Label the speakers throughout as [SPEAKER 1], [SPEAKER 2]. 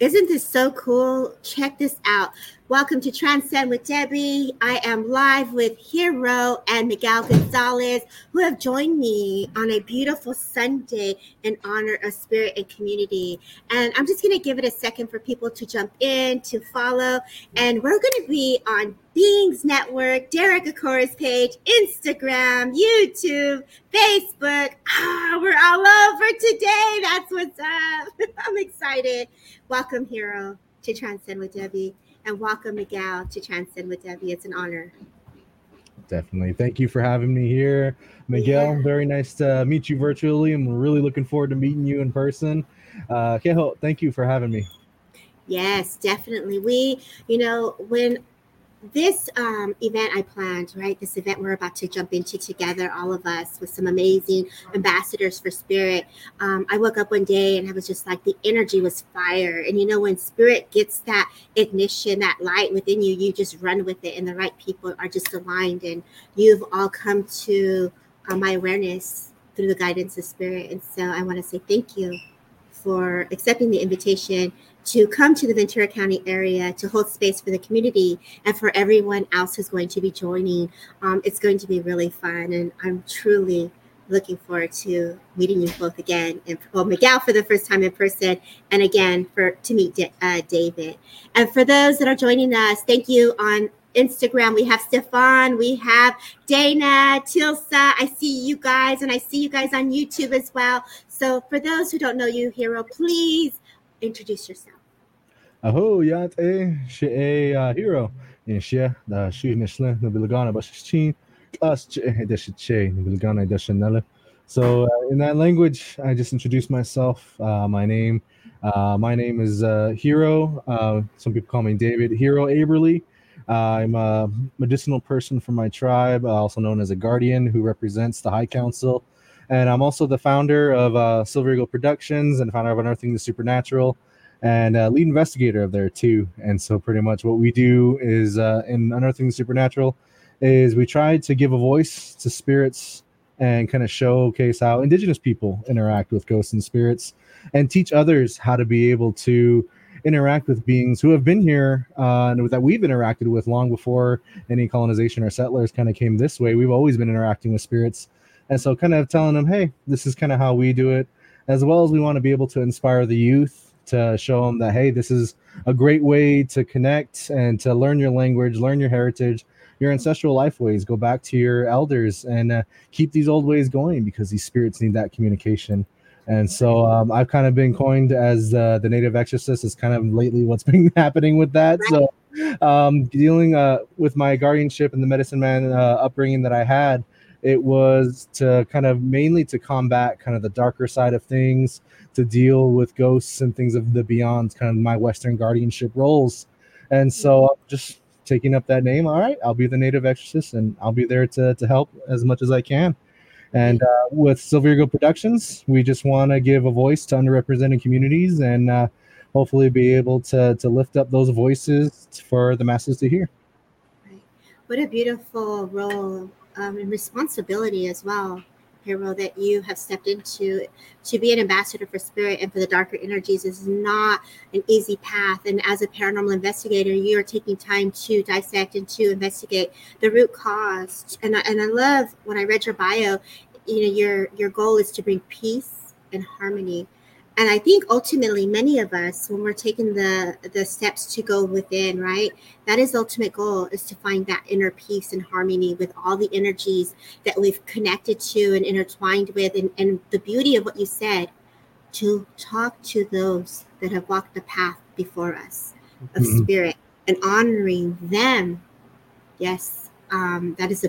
[SPEAKER 1] Isn't this so cool? Check this out. Welcome to Transcend with Debbie. I am live with Hero and Miguel Gonzalez, who have joined me on a beautiful Sunday in honor of spirit and community. And I'm just going to give it a second for people to jump in, to follow. And we're going to be on Beings Network, Derek Akora's page, Instagram, YouTube, Facebook. We're all over today. That's what's up. I'm excited. Welcome, Hero, to Transcend with Debbie, and welcome, Miguel, to Transcend with Debbie. It's an honor.
[SPEAKER 2] Definitely. Thank you for having me here, Miguel.
[SPEAKER 1] Yeah.
[SPEAKER 2] Very nice to meet you virtually. I'm really looking forward to meeting you in person. Keho, thank you for having me.
[SPEAKER 1] Yes, definitely. When this event I planned, right? This event we're about to jump into together, all of us, with some amazing ambassadors for spirit. I woke up one day and I was just like, the energy was fire. And when spirit gets that ignition, that light within you, you just run with it. And the right people are just aligned. And you've all come to my awareness through the guidance of spirit. And so I want to say thank you for accepting the invitation to come to the Ventura County area to hold space for the community and for everyone else who's going to be joining. It's going to be really fun, and I'm truly looking forward to meeting you both again. And Miguel for the first time in person, and again to meet David. And for those that are joining us, thank you on Instagram. We have Stefan, we have Dana, Tilsa. I see you guys, and I see you guys on YouTube as well. So for those who don't know you, Hero, please introduce yourself.
[SPEAKER 2] Aho, yat she hero. In she the she nishle no bilgana bashchin class deshe no bilgana deshanella. So in that language, I just introduced myself. My name is Hero. Some people call me David Hero Aberly. I'm a medicinal person from my tribe, also known as a guardian who represents the High Council. And I'm also the founder of Silver Eagle Productions and founder of Unearthing the Supernatural and lead investigator of there too. And so pretty much what we do is in Unearthing the Supernatural is we try to give a voice to spirits and kind of showcase how indigenous people interact with ghosts and spirits and teach others how to be able to interact with beings who have been here and that we've interacted with long before any colonization or settlers kind of came this way. We've always been interacting with spirits. And so kind of telling them, hey, this is kind of how we do it, as well as we want to be able to inspire the youth to show them that, hey, this is a great way to connect and to learn your language, learn your heritage, your ancestral life ways, go back to your elders and keep these old ways going because these spirits need that communication. And so I've kind of been coined as the native exorcist is kind of lately what's been happening with that. So dealing with my guardianship and the medicine man upbringing that I had, it was to kind of mainly to combat kind of the darker side of things, to deal with ghosts and things of the beyond, kind of my Western guardianship roles. And so I'm just taking up that name. All right, I'll be the native exorcist and I'll be there to help as much as I can. And with Silver Eagle Productions, we just want to give a voice to underrepresented communities and hopefully be able to lift up those voices for the masses to hear.
[SPEAKER 1] Right. What a beautiful role and responsibility as well, Hero, that you have stepped into. To be an ambassador for spirit and for the darker energies is not an easy path. And as a paranormal investigator, you are taking time to dissect and to investigate the root cause. And I love when I read your bio, your goal is to bring peace and harmony. And I think ultimately many of us, when we're taking the steps to go within, right, that is the ultimate goal, is to find that inner peace and harmony with all the energies that we've connected to and intertwined with. And the beauty of what you said, to talk to those that have walked the path before us of spirit and honoring them. Yes, that is a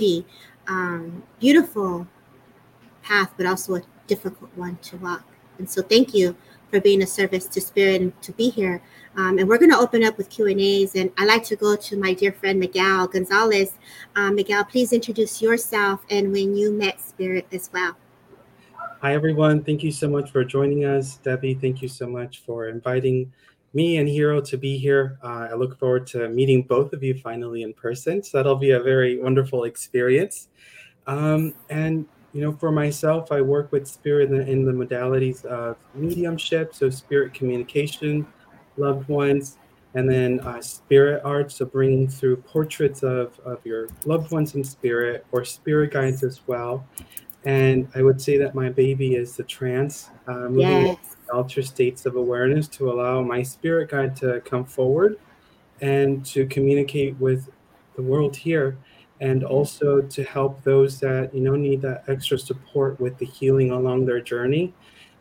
[SPEAKER 1] beautiful path, but also a difficult one to walk. And so thank you for being a service to spirit and to be here. And we're going to open up with Q&As. And I like to go to my dear friend, Miguel Gonzalez. Miguel, please introduce yourself and when you met spirit as well.
[SPEAKER 3] Hi, everyone. Thank you so much for joining us. Debbie, thank you so much for inviting me and Hero to be here. I look forward to meeting both of you finally in person. So that'll be a very wonderful experience. And for myself, I work with spirit in the modalities of mediumship, so spirit communication, loved ones, and then spirit art, so bringing through portraits of your loved ones in spirit, or spirit guides as well. And I would say that my baby is the trance, moving into
[SPEAKER 1] Yes.
[SPEAKER 3] altered states of awareness to allow my spirit guide to come forward and to communicate with the world here, and also to help those that need that extra support with the healing along their journey,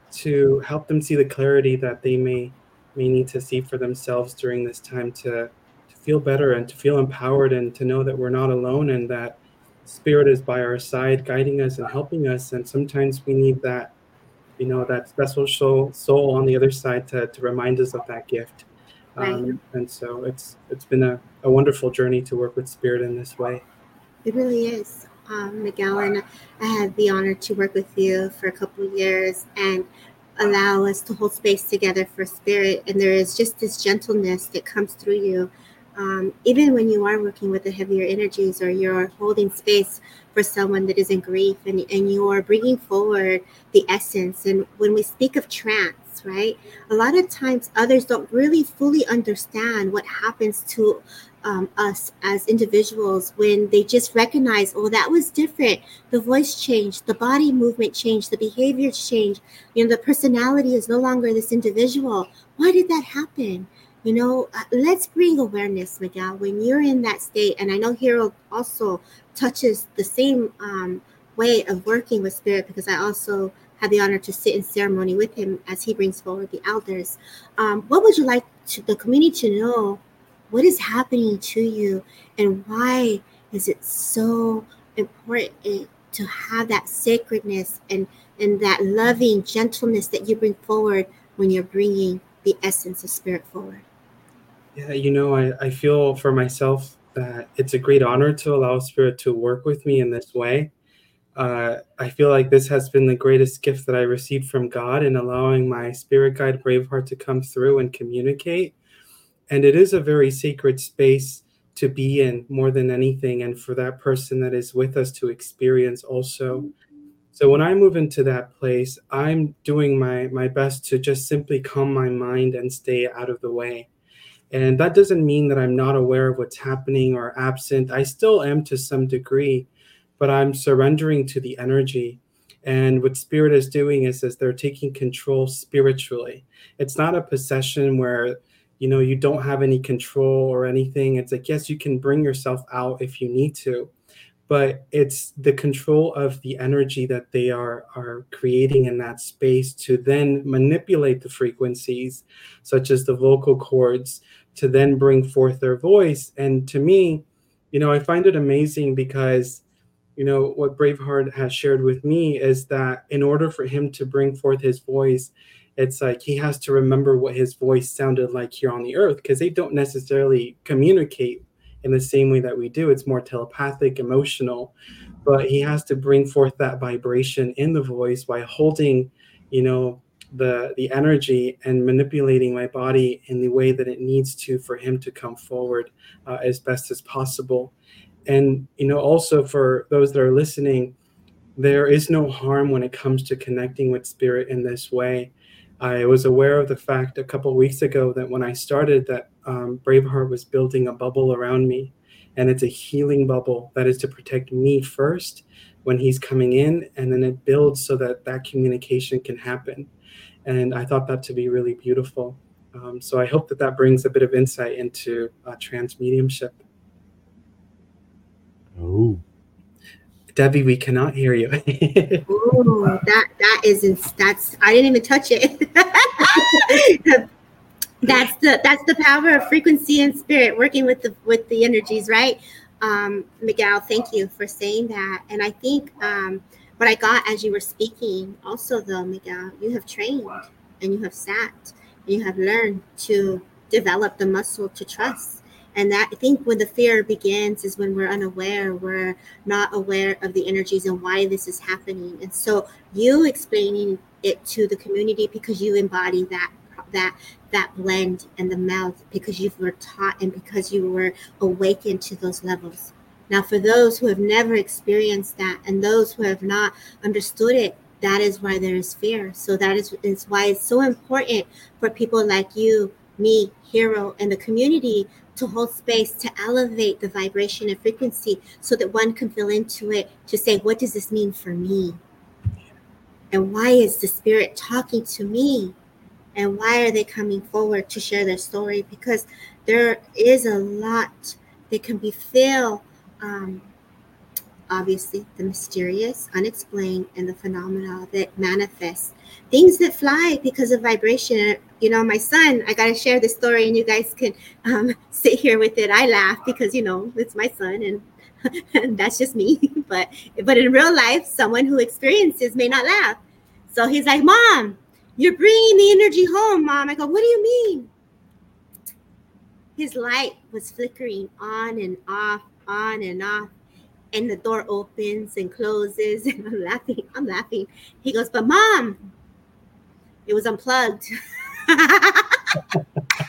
[SPEAKER 3] to help them see the clarity that they may need to see for themselves during this time, to feel better and to feel empowered, and to know that we're not alone, and that spirit is by our side guiding us and helping us. And sometimes we need that, that special soul on the other side to remind us of that gift.
[SPEAKER 1] Right.
[SPEAKER 3] And so it's been a wonderful journey to work with spirit in this way.
[SPEAKER 1] It really is. Miguel, and I had the honor to work with you for a couple of years and allow us to hold space together for spirit. And there is just this gentleness that comes through you. Even when you are working with the heavier energies, or you're holding space for someone that is in grief, and you are bringing forward the essence. And when we speak of trance, right, a lot of times others don't really fully understand what happens to us as individuals when they just recognize, oh, that was different. The voice changed, the body movement changed, the behavior changed. The personality is no longer this individual. Why did that happen? Let's bring awareness, Miguel, when you're in that state. And I know Hero also touches the same way of working with spirit, because I also had the honor to sit in ceremony with him as he brings forward the elders. What would you like the community to know? What is happening to you, and why is it so important to have that sacredness and that loving gentleness that you bring forward when you're bringing the essence of spirit forward?
[SPEAKER 3] Yeah, I feel for myself that it's a great honor to allow spirit to work with me in this way. I feel like this has been the greatest gift that I received from God, in allowing my spirit guide Braveheart to come through and communicate. And it is a very sacred space to be in, more than anything, and for that person that is with us to experience also. So when I move into that place, I'm doing my best to just simply calm my mind and stay out of the way. And that doesn't mean that I'm not aware of what's happening or absent. I still am to some degree, but I'm surrendering to the energy. And what spirit is doing is they're taking control spiritually. It's not a possession where you don't have any control or anything. It's like, yes, you can bring yourself out if you need to, but it's the control of the energy that they are creating in that space, to then manipulate the frequencies, such as the vocal cords, to then bring forth their voice. And to me, I find it amazing, because what Braveheart has shared with me is that in order for him to bring forth his voice, it's like he has to remember what his voice sounded like here on the earth, because they don't necessarily communicate in the same way that we do. It's more telepathic, emotional, but he has to bring forth that vibration in the voice by holding, the energy, and manipulating my body in the way that it needs to, for him to come forward as best as possible. And also, for those that are listening, there is no harm when it comes to connecting with spirit in this way. I was aware of the fact a couple of weeks ago that when I started, that Braveheart was building a bubble around me, and it's a healing bubble that is to protect me first when he's coming in, and then it builds so that communication can happen. And I thought that to be really beautiful. So I hope that brings a bit of insight into trans mediumship.
[SPEAKER 2] Oh,
[SPEAKER 3] Debbie, we cannot hear you.
[SPEAKER 1] Oh, that's I didn't even touch it. That's the power of frequency and spirit working with the energies, right? Miguel, thank you for saying that. And I think what I got as you were speaking also, though, Miguel, you have trained, and you have sat, and you have learned to develop the muscle to trust. And that, I think, when the fear begins is when we're unaware, we're not aware of the energies and why this is happening. And so you explaining it to the community, because you embody that blend and the melt, because you were taught and because you were awakened to those levels. Now, for those who have never experienced that, and those who have not understood it, that is why there is fear. So that is why it's so important for people like you, me, Hero, and the community to hold space to elevate the vibration and frequency so that one can feel into it to say, what does this mean for me? And why is the spirit talking to me? And why are they coming forward to share their story? Because there is a lot that can be felt. Obviously, the mysterious, unexplained, and the phenomena that manifest. Things that fly because of vibration. You know, my son, I got to share this story and you guys can sit here with it. I laugh because, you know, it's my son and, and that's just me. But in real life, someone who experiences may not laugh. So he's like, Mom, you're bringing the energy home, Mom. I go, what do you mean? His light was flickering on and off, on and off. And the door opens and closes, and I'm laughing. He goes, but Mom, it was unplugged. I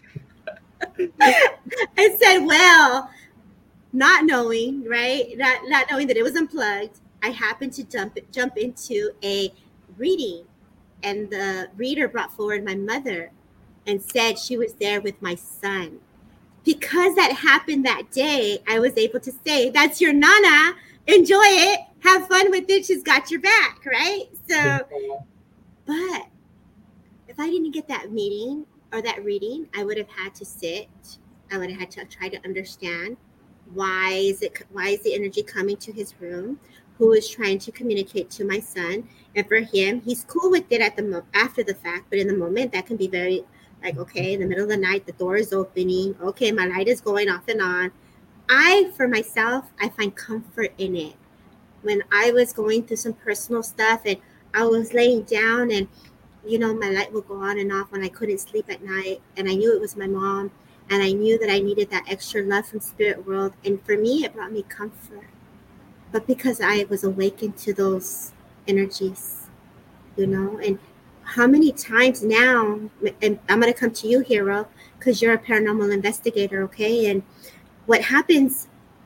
[SPEAKER 1] said, well, not knowing, right? Not knowing that it was unplugged, I happened to jump into a reading, and the reader brought forward my mother and said she was there with my son. Because that happened that day, I was able to say, that's your Nana. Enjoy it. Have fun with it. She's got your back, right? So, but if I didn't get that meeting or that reading, I would have had to sit. I would have had to try to understand why is the energy coming to his room? Who is trying to communicate to my son? And for him, he's cool with it after the fact, but in the moment, that can be very like, okay, in the middle of the night, the door is opening. Okay, my light is going off and on. For myself, I find comfort in it. When I was going through some personal stuff and I was laying down and, you know, my light would go on and off when I couldn't sleep at night. And I knew it was my mom. And I knew that I needed that extra love from spirit world. And for me, it brought me comfort. But because I was awakened to those energies, you know, and how many times now, and I'm going to come to you, Hero, because you're a paranormal investigator, okay? And what happens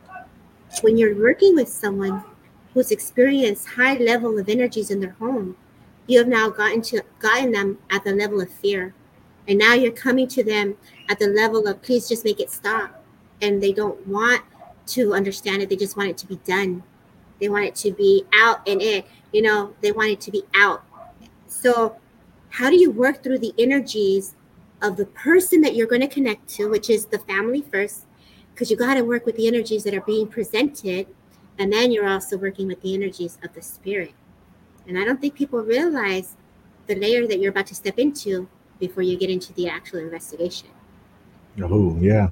[SPEAKER 1] when you're working with someone who's experienced high level of energies in their home, you have now gotten them at the level of fear. And now you're coming to them at the level of, please just make it stop. And they don't want to understand it. They just want it to be done. They want it to be out and in, you know, they want it to be out. So how do you work through the energies of the person that you're going to connect to, which is the family first, because you got to work with the energies that are being presented. And then you're also working with the energies of the spirit. And I don't think people realize the layer that you're about to step into before you get into the actual investigation.
[SPEAKER 2] Oh, yeah.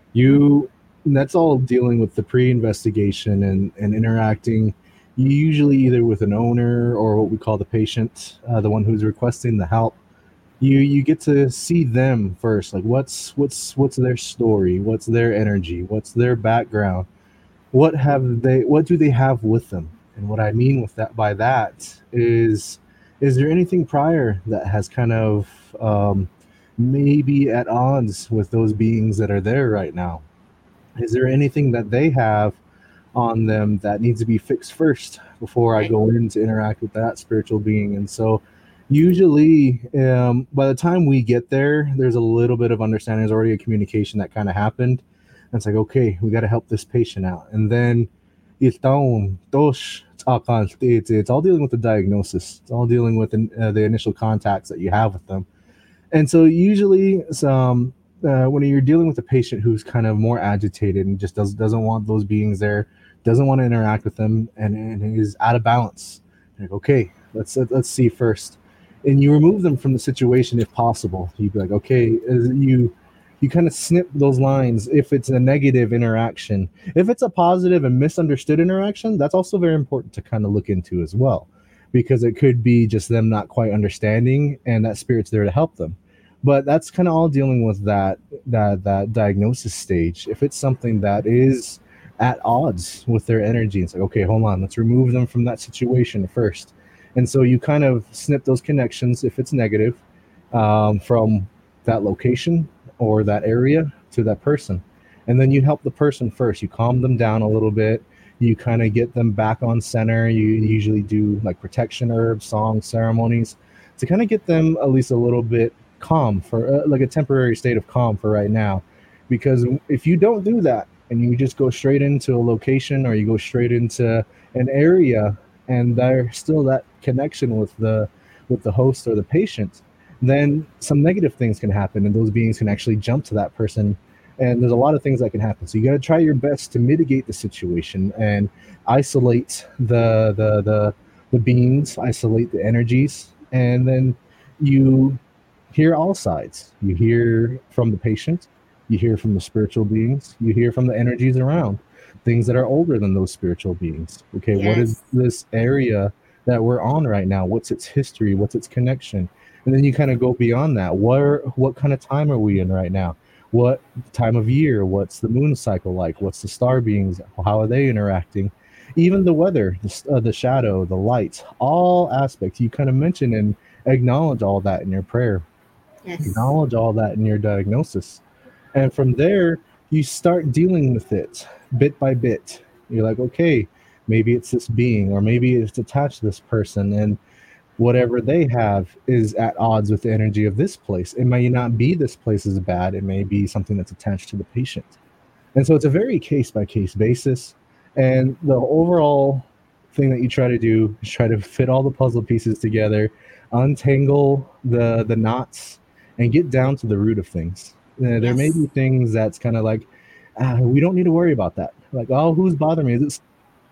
[SPEAKER 2] That's all dealing with the pre-investigation and interacting usually either with an owner or what we call the patient, the one who's requesting the help. You get to see them first, like what's their story, what's their energy, what's their background, what do they have with them. And what I mean with that by that is there anything prior that has kind of maybe at odds with those beings that are there right now? Is there anything that they have on them that needs to be fixed first before I go in to interact with that spiritual being? And so usually by the time we get there, there's a little bit of understanding. There's already a communication that kind of happened. And it's like, okay, we got to help this patient out. And then it's all dealing with the diagnosis. It's all dealing with the initial contacts that you have with them. And so usually when you're dealing with a patient who's kind of more agitated and just doesn't want those beings there, doesn't want to interact with them, and is out of balance, like, okay, let's see first. And you remove them from the situation if possible. You'd be like, okay, you kind of snip those lines if it's a negative interaction. If it's a positive and misunderstood interaction, that's also very important to kind of look into as well, because it could be just them not quite understanding and that spirit's there to help them. But that's kind of all dealing with that diagnosis stage. If it's something that is at odds with their energy, it's like, okay, hold on, let's remove them from that situation first. And so you kind of snip those connections if it's negative from that location or that area to that person. And then you help the person first. You calm them down a little bit. You kind of get them back on center. You usually do like protection herbs, songs, ceremonies to kind of get them at least a little bit calm for like a temporary state of calm for right now. Because if you don't do that and you just go straight into a location or you go straight into an area and there's still that connection with the host or the patient, then some negative things can happen and those beings can actually jump to that person, and there's a lot of things that can happen. So you got to try your best to mitigate the situation and isolate the beings, isolate the energies, and then you hear all sides. You hear from the patient, you hear from the spiritual beings, you hear from the energies around, things that are older than those spiritual beings. Okay, what is
[SPEAKER 1] Yes.
[SPEAKER 2] this area that we're on right now? What's its history? What's its connection? And then you kind of go beyond that. What kind of time are we in right now? What time of year? What's the moon cycle like? What's the star beings? How are they interacting? Even the weather, the shadow, the light, all aspects. You kind of mention and acknowledge all that in your prayer.
[SPEAKER 1] Yes.
[SPEAKER 2] Acknowledge all that in your diagnosis. And from there, you start dealing with it bit by bit. You're like, okay, maybe it's this being, or maybe it's attached to this person, and whatever they have is at odds with the energy of this place. It may not be this place is bad, it may be something that's attached to the patient. And so it's a very case by case basis. And the overall thing that you try to do is try to fit all the puzzle pieces together, untangle the knots, and get down to the root of things. There may
[SPEAKER 1] Yes.
[SPEAKER 2] be things that's kind of like, we don't need to worry about that. Like, oh, who's bothering me? Is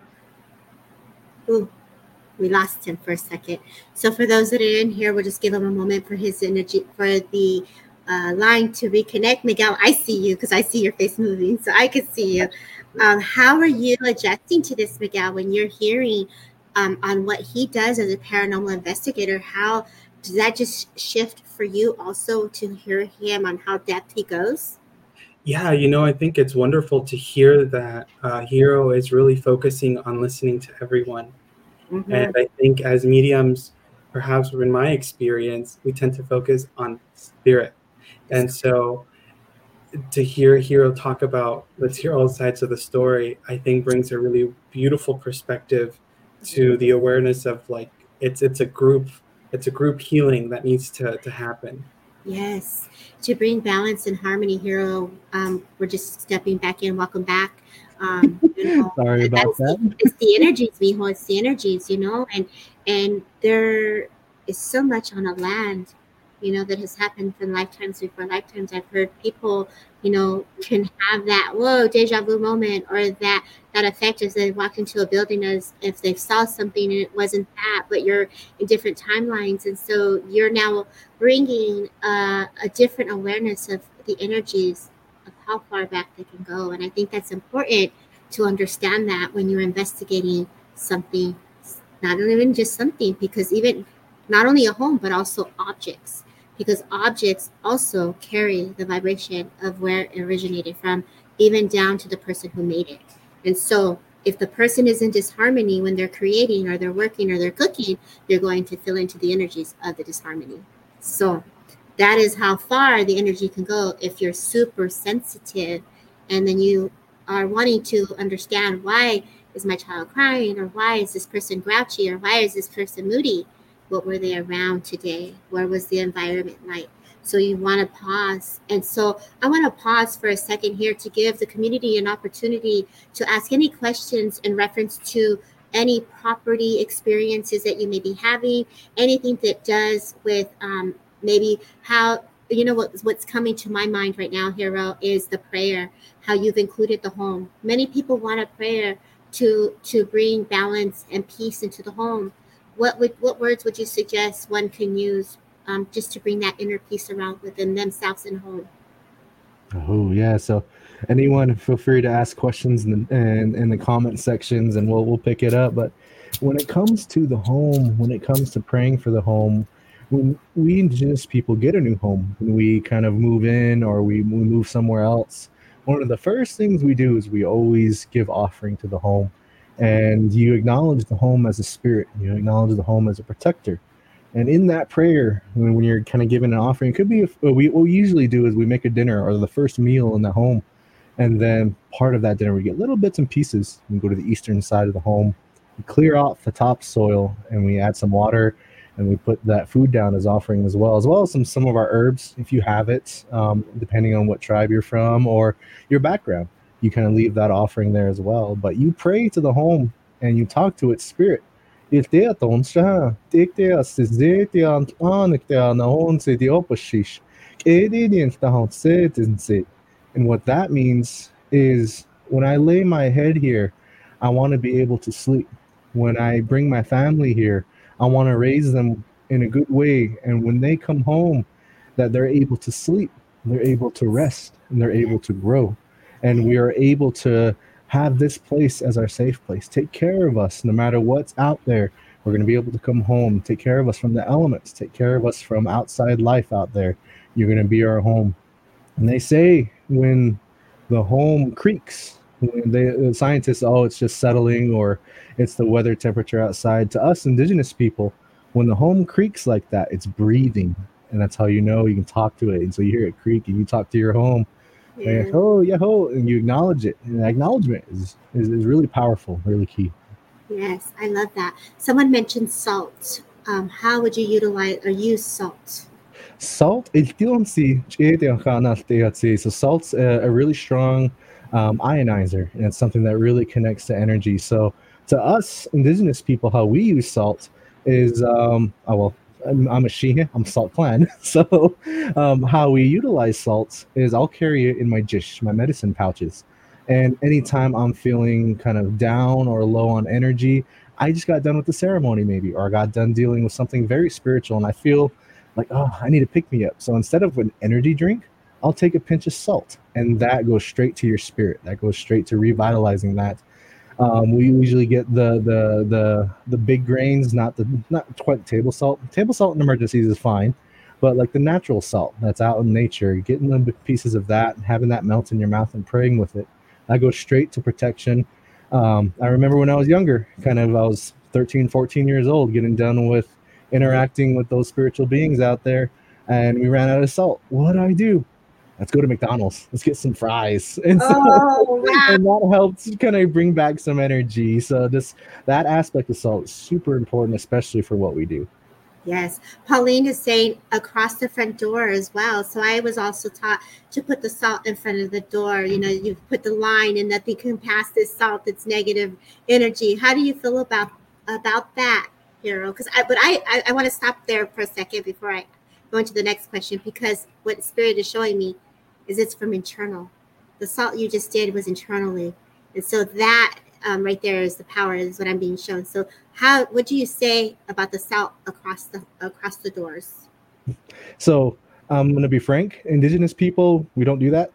[SPEAKER 2] it
[SPEAKER 1] Ooh, we lost him for a second. So for those that are in here, we'll just give him a moment for his energy, for the line to reconnect. Miguel, I see you because I see your face moving, so I can see you. How are you adjusting to this, Miguel, when you're hearing on what he does as a paranormal investigator? How does that just shift for you also to hear him on how depth he goes?
[SPEAKER 3] Yeah, I think it's wonderful to hear that Hero is really focusing on listening to everyone. And
[SPEAKER 1] Mm-hmm.
[SPEAKER 3] I think as mediums, perhaps in my experience, we tend to focus on spirit. And so to hear Hero talk about, let's hear all sides of the story, I think brings a really beautiful perspective to the awareness of like it's a group healing that needs to happen.
[SPEAKER 1] Yes, to bring balance and harmony, Hero. We're just stepping back in. Welcome back.
[SPEAKER 2] sorry about that?
[SPEAKER 1] It's the energies, mijo. It's the energies, and there is so much on a land, that has happened from lifetimes before lifetimes. I've heard people, can have that whoa deja vu moment, or that effect as they walk into a building as if they saw something and it wasn't that, but you're in different timelines, and so you're now bringing a different awareness of the energies of how far back they can go. And I think that's important to understand that when you're investigating something, not even just something, because even not only a home, but also objects, because objects also carry the vibration of where it originated from, even down to the person who made it. And so if the person is in disharmony when they're creating or they're working or they're cooking, they're going to feel into the energies of the disharmony. So that is how far the energy can go if you're super sensitive, and then you are wanting to understand, why is my child crying, or why is this person grouchy, or why is this person moody? What were they around today? Where was the environment like? So you want to pause. And so I want to pause for a second here to give the community an opportunity to ask any questions in reference to any property experiences that you may be having, anything that does with maybe how, what's coming to my mind right now, Hero, is the prayer, how you've included the home. Many people want a prayer to bring balance and peace into the home. What words would you suggest one can use just to bring that inner peace around within themselves and home?
[SPEAKER 2] Oh yeah. So anyone feel free to ask questions in the comment sections, and we'll pick it up. But when it comes to the home, when it comes to praying for the home, when we indigenous people get a new home, when we kind of move in or we move somewhere else, one of the first things we do is we always give offering to the home, and you acknowledge the home as a spirit, you acknowledge the home as a protector. And in that prayer, when you're kind of giving an offering, it could be what we usually do is we make a dinner or the first meal in the home, and then part of that dinner we get little bits and pieces. We go to the eastern side of the home, we clear off the topsoil, and we add some water, and we put that food down as offering as well as some of our herbs if you have it, depending on what tribe you're from or your background. You kind of leave that offering there as well. But you pray to the home and you talk to its spirit. If they are tonsha, take the assizet on the hon se the opashish. And what that means is when I lay my head here, I want to be able to sleep. When I bring my family here, I want to raise them in a good way. And when they come home, that they're able to sleep, they're able to rest, and they're able to grow. And we are able to have this place as our safe place. Take care of us no matter what's out there. We're going to be able to come home, take care of us from the elements, take care of us from outside life out there. You're going to be our home. And they say when the home creaks, when the scientists, oh, it's just settling or it's the weather temperature outside. To us indigenous people, when the home creaks like that, it's breathing. And that's how you know you can talk to it. And so you hear it creak and you talk to your home. And, oh, yeah, ho, and you acknowledge it. And acknowledgement is really powerful, really key.
[SPEAKER 1] Yes, I love that. Someone mentioned salt. How would you utilize or use salt?
[SPEAKER 2] Salt, so salt's a really strong ionizer, and it's something that really connects to energy. So to us indigenous people, how we use salt is, I'm a Shihe, I'm Salt Clan. So how we utilize salts is I'll carry it in my jish, my medicine pouches. And anytime I'm feeling kind of down or low on energy, I just got done with the ceremony maybe, or I got done dealing with something very spiritual and I feel like, oh, I need to pick me up. So instead of an energy drink, I'll take a pinch of salt, and that goes straight to your spirit. That goes straight to revitalizing that. We usually get the big grains, not quite table salt. Table salt in emergencies is fine, but like the natural salt that's out in nature, getting the pieces of that, and having that melt in your mouth and praying with it, that goes straight to protection. I remember when I was younger, I was 13, 14 years old, getting done with interacting with those spiritual beings out there, and we ran out of salt. What do? Let's go to McDonald's. Let's get some fries. And so
[SPEAKER 1] wow.
[SPEAKER 2] and that helps kind of bring back some energy. So that aspect of salt is super important, especially for what we do.
[SPEAKER 1] Yes. Pauline is saying across the front door as well. So I was also taught to put the salt in front of the door. You know, you put the line and nothing can pass this salt. It's negative energy. How do you feel about that, Hero? Because I want to stop there for a second before I go into the next question, because what Spirit is showing me is it's from internal. The salt you just did was internally. And so that right there is the power, is what I'm being shown. So what do you say about the salt across the doors?
[SPEAKER 2] So I'm going to be frank. Indigenous people, we don't do that.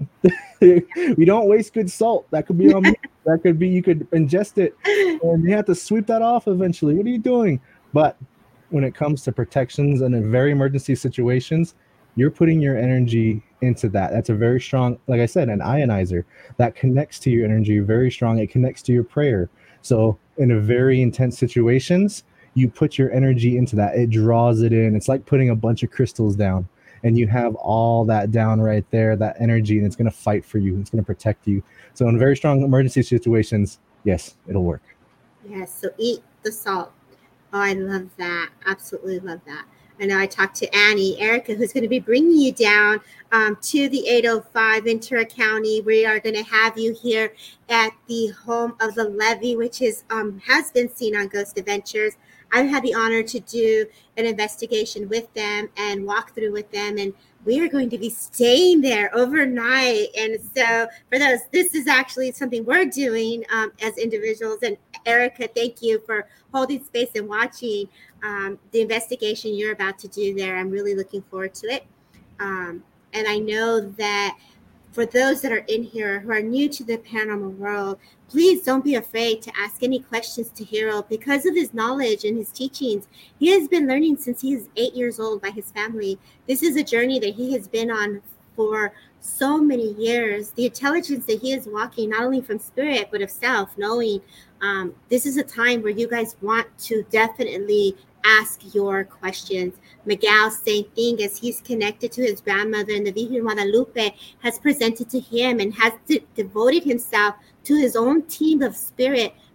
[SPEAKER 2] We don't waste good salt. That could be on me. That could be, you could ingest it and you have to sweep that off eventually. What are you doing? But when it comes to protections and in very emergency situations, you're putting your energy into that. That's a very strong, like I said, an ionizer that connects to your energy very strong. It connects to your prayer. So in a very intense situations, you put your energy into that. It draws it in. It's like putting a bunch of crystals down, and you have all that down right there, that energy, and it's going to fight for you. It's going to protect you. So in very strong emergency situations, yes, it'll work.
[SPEAKER 1] Yes. So eat the salt. Oh, I love that. Absolutely love that. I know I talked to Annie, Erica, who's going to be bringing you down to the 805 Ventura County. We are going to have you here at the home of the Levy, which is has been seen on Ghost Adventures. I've had the honor to do an investigation with them and walk through with them, and we are going to be staying there overnight. And so for those, this is actually something we're doing as individuals. And Erica, thank you for holding space and watching the investigation you're about to do there. I'm really looking forward to it. And I know that for those that are in here who are new to the paranormal world, please don't be afraid to ask any questions to Hero. Because of his knowledge and his teachings, he has been learning since he is 8 years old by his family. This is a journey that he has been on for so many years. The intelligence that he is walking, not only from spirit, but of self, knowing this is a time where you guys want to definitely ask your questions. Miguel, same thing, as he's connected to his grandmother, and the Virgen Guadalupe has presented to him and has devoted himself to his own team of spirit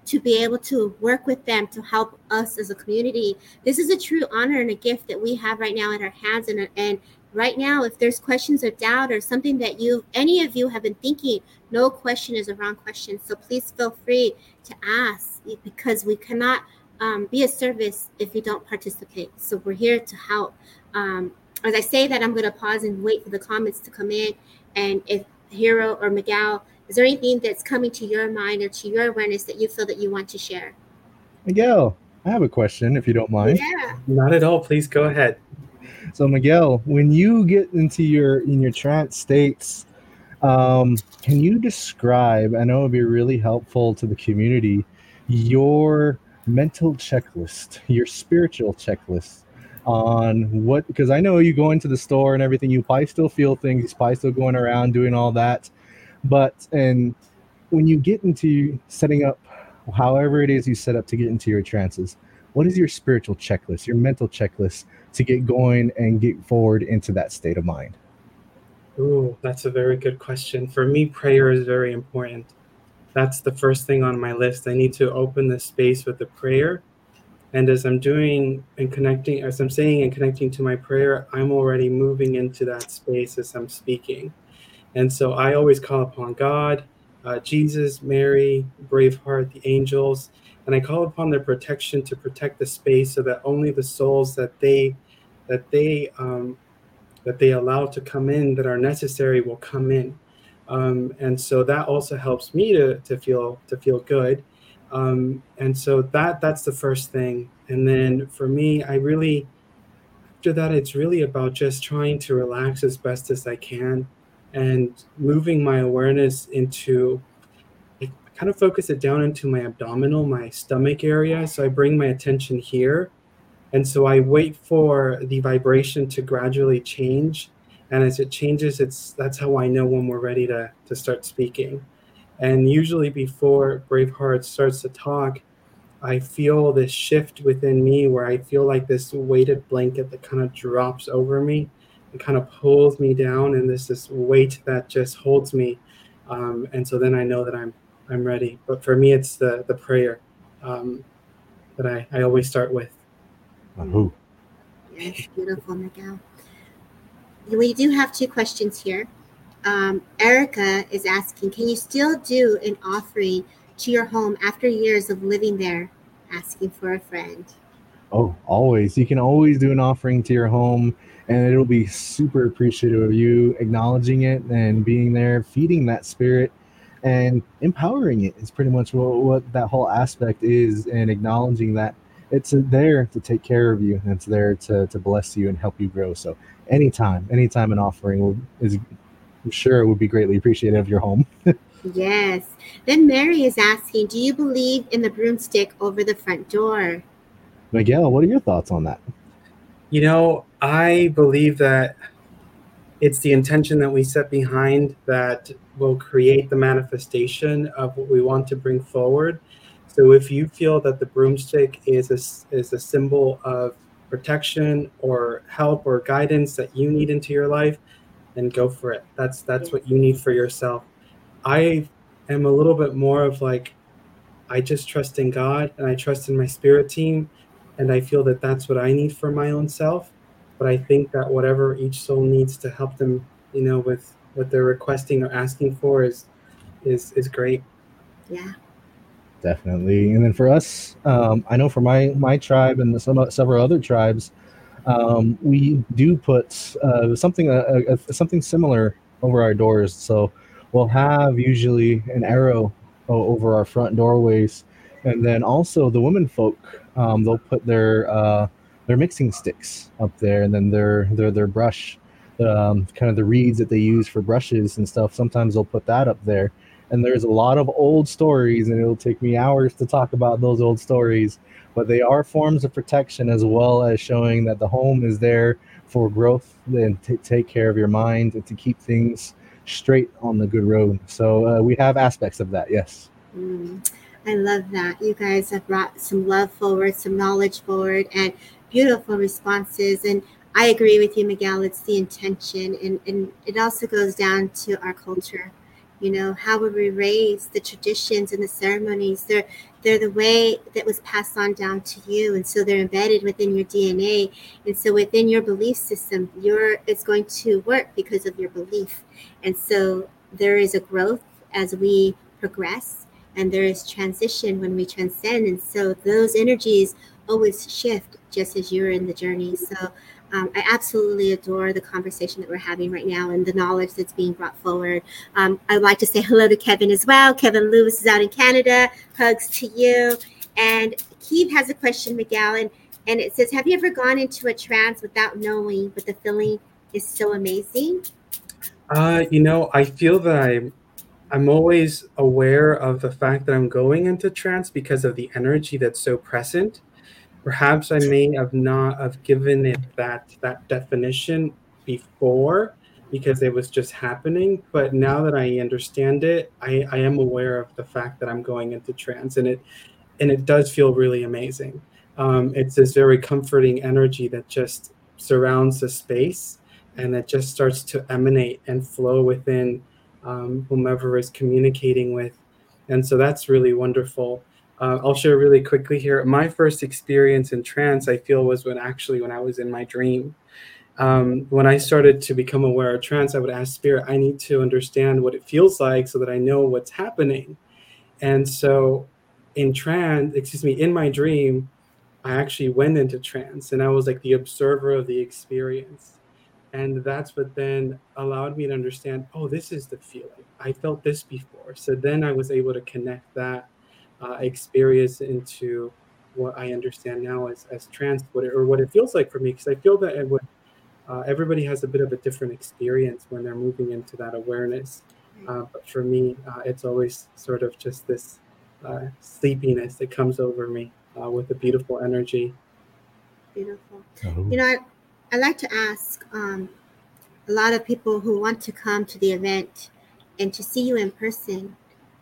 [SPEAKER 1] to be able to work with them to help us as a community. This is a true honor and a gift that we have right now in our hands. And right now, if there's questions or doubt or something that any of you have been thinking, no question is a wrong question. So please feel free to ask, because we cannot be a service if you don't participate. So we're here to help. As I say that, I'm going to pause and wait for the comments to come in. And if Hero or Miguel, is there anything that's coming to your mind or to your awareness that you feel that you want to share?
[SPEAKER 2] Miguel, I have a question, if you don't mind.
[SPEAKER 1] Yeah.
[SPEAKER 3] Not at all. Please go ahead.
[SPEAKER 2] So Miguel, when you get into your trance states, can you describe, I know it would be really helpful to the community, your mental checklist, your spiritual checklist on what, because I know you go into the store and everything, you probably still feel things, you're probably still going around doing all that. But, and when you get into setting up, however it is you set up to get into your trances, what is your spiritual checklist, your mental checklist to get going and get forward into that state of mind?
[SPEAKER 3] Ooh, that's a very good question. For me, prayer is very important. That's the first thing on my list. I need to open the space with a prayer. And as I'm doing and connecting, as I'm saying and connecting to my prayer, I'm already moving into that space as I'm speaking. And so I always call upon God, Jesus, Mary, Braveheart, the angels, and I call upon their protection to protect the space so that only the souls that they allow to come in that are necessary will come in. And so that also helps me to feel good. And so that's the first thing. And then for me, after that, it's really about just trying to relax as best as I can and moving my awareness into, I kind of focus it down into my abdominal, my stomach area. So I bring my attention here. And so I wait for the vibration to gradually change. And as it changes, that's how I know when we're ready to start speaking. And usually before Braveheart starts to talk, I feel this shift within me where I feel like this weighted blanket that kind of drops over me and kind of pulls me down, and this weight that just holds me. And so then I know that I'm ready. But for me, it's the prayer that I always start with.
[SPEAKER 1] Yes, beautiful, Miguel. We do have two questions here. Erica is asking, can you still do an offering to your home after years of living there? Asking for a friend.
[SPEAKER 2] Oh, always. You can always do an offering to your home, and it'll be super appreciative of you acknowledging it and being there, feeding that spirit and empowering it. Is pretty much what that whole aspect is, and acknowledging that it's there to take care of you, and it's there to bless you and help you grow. So anytime an offering is, I'm sure it would be greatly appreciated of your home.
[SPEAKER 1] Yes. Then Mary is asking, do you believe in the broomstick over the front door?
[SPEAKER 2] Miguel, what are your thoughts on that?
[SPEAKER 3] You know, I believe that it's the intention that we set behind that will create the manifestation of what we want to bring forward. So if you feel that the broomstick is a symbol of protection or help or guidance that you need into your life, then go for it. That's what you need for yourself. I am a little bit more of like, I just trust in God and I trust in my spirit team, and I feel that that's what I need for my own self. But I think that whatever each soul needs to help them, with what they're requesting or asking for is great.
[SPEAKER 1] Yeah.
[SPEAKER 2] Definitely. And then for us, I know for my tribe and several other tribes, we do put something similar over our doors. So we'll have usually an arrow over our front doorways, and then also the women folk, they'll put their mixing sticks up there, and then their brush, kind of the reeds that they use for brushes and stuff. Sometimes they'll put that up there. And there's a lot of old stories, and it'll take me hours to talk about those old stories, but they are forms of protection as well as showing that the home is there for growth and to take care of your mind and to keep things straight on the good road. So we have aspects of that, yes.
[SPEAKER 1] I love that. You guys have brought some love forward, some knowledge forward, and beautiful responses. And I agree with you, Miguel. It's the intention, and it also goes down to our culture. You know, how were we raised? The traditions and the ceremonies, they're the way that was passed on down to you, and so they're embedded within your DNA. And so within your belief system, it's going to work because of your belief. And so there is a growth as we progress, and there is transition when we transcend. And so those energies always shift just as you're in the journey. So I absolutely adore the conversation that we're having right now and the knowledge that's being brought forward. I'd like to say hello to Kevin as well. Kevin Lewis is out in Canada. Hugs to you. And Keith has a question, Miguel, and it says, have you ever gone into a trance without knowing, but the feeling is so amazing?
[SPEAKER 3] I feel that I'm always aware of the fact that I'm going into trance because of the energy that's so present. Perhaps I may have not have given it that definition before because it was just happening. But now that I understand it, I am aware of the fact that I'm going into trance, and it does feel really amazing. It's this very comforting energy that just surrounds the space, and that just starts to emanate and flow within whomever is communicating with. And so that's really wonderful. I'll share really quickly here. My first experience in trance, I feel, was when I was in my dream. When I started to become aware of trance, I would ask Spirit, I need to understand what it feels like so that I know what's happening. And so in my dream, I actually went into trance, and I was like the observer of the experience. And that's what then allowed me to understand, oh, this is the feeling. I felt this before. So then I was able to connect that experience into what I understand now as trance, what it feels like for me. Because I feel that everybody has a bit of a different experience when they're moving into that awareness. But for me, it's always sort of just this sleepiness that comes over me with a beautiful energy.
[SPEAKER 1] Beautiful.
[SPEAKER 2] Oh.
[SPEAKER 1] You know, I like to ask a lot of people who want to come to the event and to see you in person.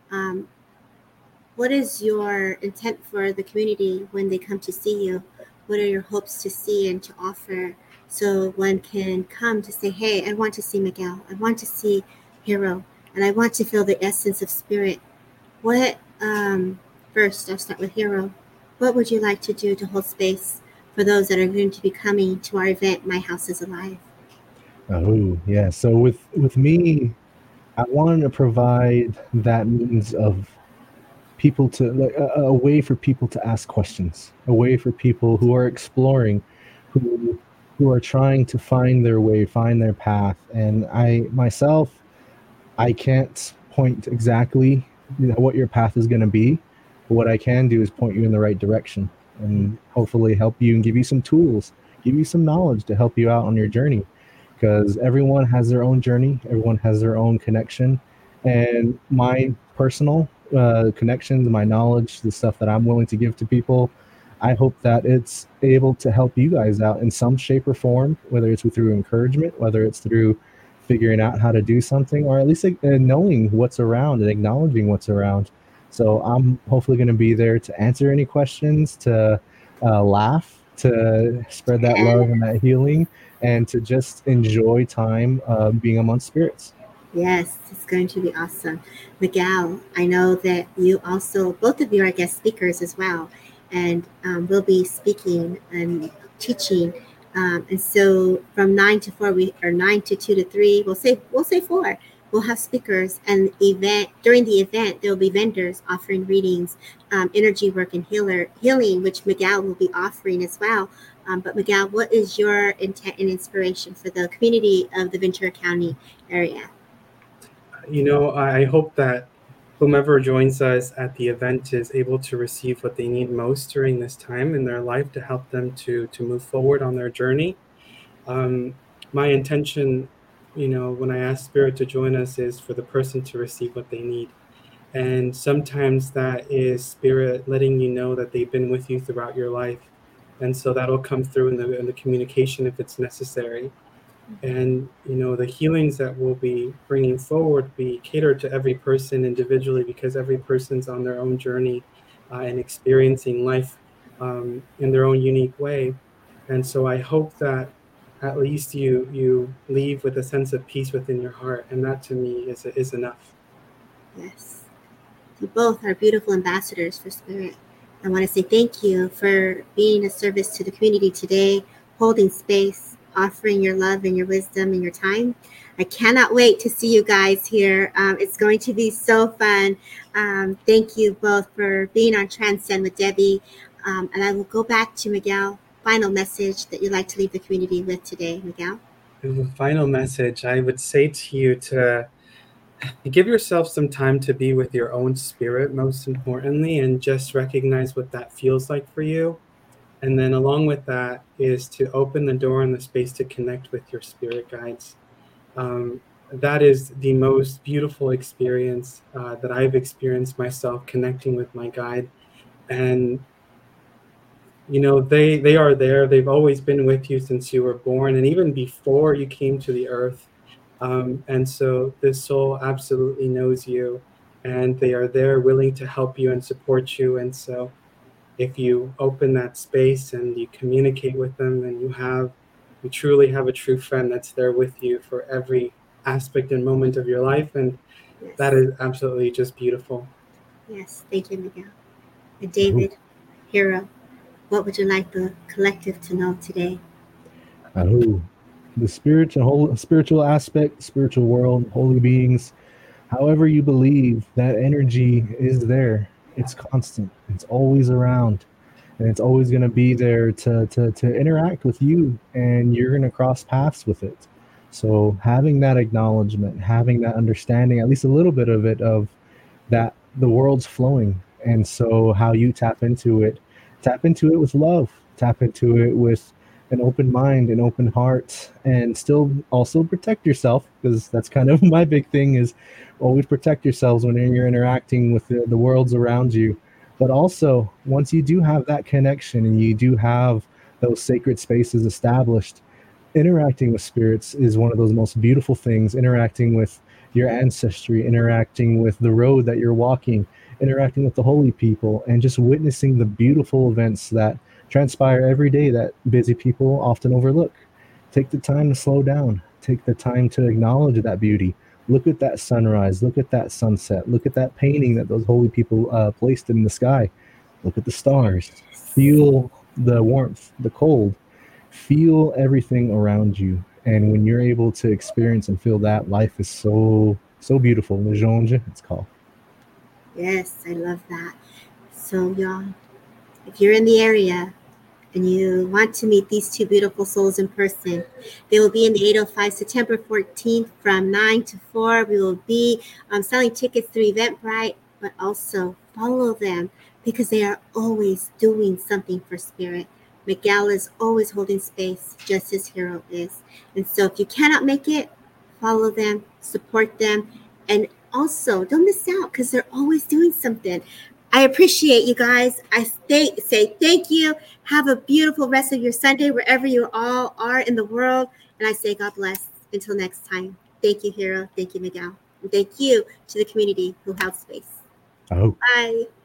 [SPEAKER 1] What is your intent for the community when they come to see you? What are your hopes to see and to offer so one can come to say, hey, I want to see Miguel. I want to see Hero. And I want to feel the essence of spirit. What, first, I'll start with Hero. What would you like to do to hold space for those that are going to be coming to our event, My House is Alive?
[SPEAKER 2] Oh, yeah. So with me, I wanted to provide that means of people to like a way for people to ask questions, a way for people who are exploring, who are trying to find their way, find their path. And I myself, I can't point exactly, what your path is going to be, but what I can do is point you in the right direction and hopefully help you and give you some tools, give you some knowledge to help you out on your journey. Because everyone has their own journey, everyone has their own connection, and my personal connections, my knowledge, the stuff that I'm willing to give to people, I hope that it's able to help you guys out in some shape or form, whether it's through encouragement, whether it's through figuring out how to do something, or at least knowing what's around and acknowledging what's around. So I'm hopefully going to be there to answer any questions, to laugh, to spread that love and that healing, and to just enjoy time being amongst spirits.
[SPEAKER 1] Yes, it's going to be awesome. Miguel, I know that you also, both of you are guest speakers as well, and we'll be speaking and teaching. And so from 9 to 4, or 9 to 2 to 3, we'll say 4. We'll have speakers, and during the event there will be vendors offering readings, energy work, and healing, which Miguel will be offering as well. But Miguel, what is your intent and inspiration for the community of the Ventura County area?
[SPEAKER 3] I hope that whomever joins us at the event is able to receive what they need most during this time in their life to help them to move forward on their journey. My intention, when I ask Spirit to join us, is for the person to receive what they need. And sometimes that is Spirit letting you know that they've been with you throughout your life. And so that'll come through in the communication if it's necessary. And the healings that we'll be bringing forward be catered to every person individually, because every person's on their own journey and experiencing life in their own unique way. And so I hope that at least you leave with a sense of peace within your heart, and that to me is enough.
[SPEAKER 1] Yes. You both are beautiful ambassadors for Spirit. I want to say thank you for being a service to the community today, holding space, offering your love and your wisdom and your time. I cannot wait to see you guys here. It's going to be so fun. Thank you both for being on Transcend with Debbie. And I will go back to Miguel. Final message that you'd like to leave the community with today, Miguel?
[SPEAKER 3] The final message I would say to you to give yourself some time to be with your own spirit, most importantly, and just recognize what that feels like for you. And then along with that is to open the door and the space to connect with your spirit guides. That is the most beautiful experience that I've experienced myself, connecting with my guide. And they are there. They've always been with you since you were born, and even before you came to the earth. And so this soul absolutely knows you, and they are there willing to help you and support you. And so if you open that space and you communicate with them, then you truly have a true friend that's there with you for every aspect and moment of your life. And
[SPEAKER 1] Yes.
[SPEAKER 3] that is absolutely just beautiful.
[SPEAKER 1] Yes, thank you, Miguel. And David, Hero, what would you like the collective to know today?
[SPEAKER 2] The spiritual aspect, the spiritual world, holy beings, however you believe, that energy is there. It's constant. It's always around. And it's always going to be there to interact with you, and you're going to cross paths with it. So having that acknowledgement, having that understanding, at least a little bit of it, of that the world's flowing. And so how you tap into it with love, tap into it with an open mind, an open heart, and still also protect yourself, because that's kind of my big thing, is always protect yourselves when you're interacting with the worlds around you. But also, once you do have that connection and you do have those sacred spaces established, interacting with spirits is one of those most beautiful things. Interacting with your ancestry, interacting with the road that you're walking, interacting with the holy people, and just witnessing the beautiful events that transpire every day that busy people often overlook. Take the time to slow down. Take the time to acknowledge that beauty. Look at that sunrise. Look at that sunset. Look at that painting that those holy people placed in the sky. Look at the stars. Feel the warmth, the cold. Feel everything around you. And when you're able to experience and feel that, life is so beautiful. Lejonge, it's called.
[SPEAKER 1] Yes, I love that. So, y'all, if you're in the area and you want to meet these two beautiful souls in person, they will be in the 805 September 14th from 9 to 4. We will be selling tickets through Eventbrite, but also follow them because they are always doing something for Spirit. Miguel is always holding space, just as Hero is. And so if you cannot make it, follow them, support them, and also don't miss out because they're always doing something. I appreciate you guys. I say thank you. Have a beautiful rest of your Sunday wherever you all are in the world. And I say God bless. Until next time. Thank you, Hero. Thank you, Miguel. And thank you to the community who held space.
[SPEAKER 2] Oh.
[SPEAKER 1] Bye.